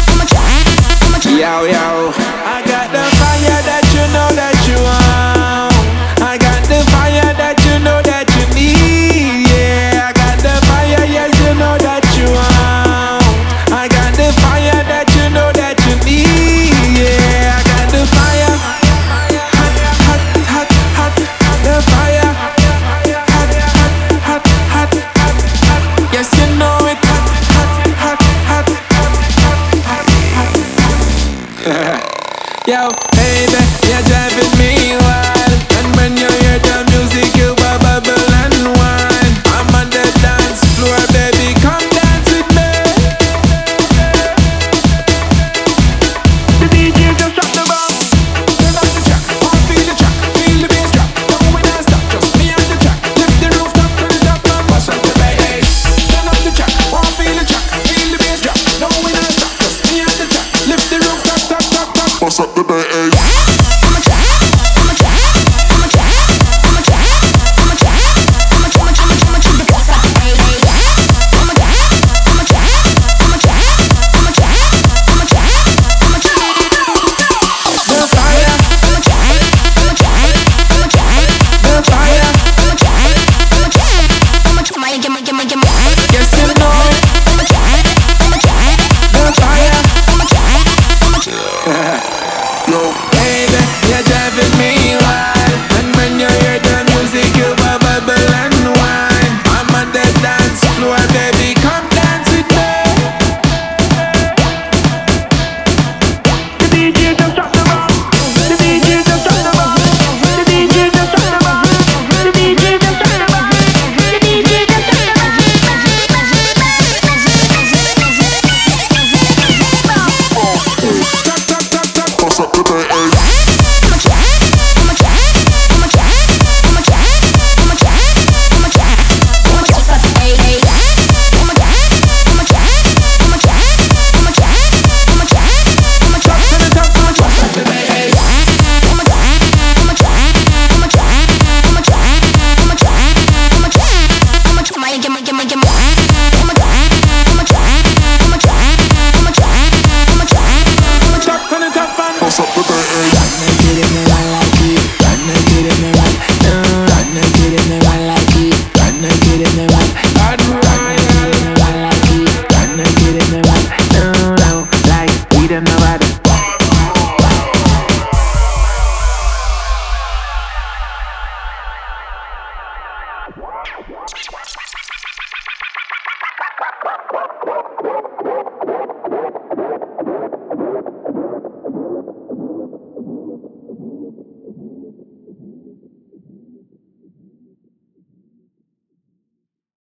Yo, yo, I got the fire that you know that you want. I got the fire that you know that you need. Yeah, I got the fire, yes, you know that you want. I got the fire that you know that you need. Yeah, I got the fire. Hot, hot, hot, hot, the fire. Hot, hot, hot, hot, hot. Yes, you know it. Hot, hot, hot, hot, hot, hot, hot. Yo, baby, you're driving me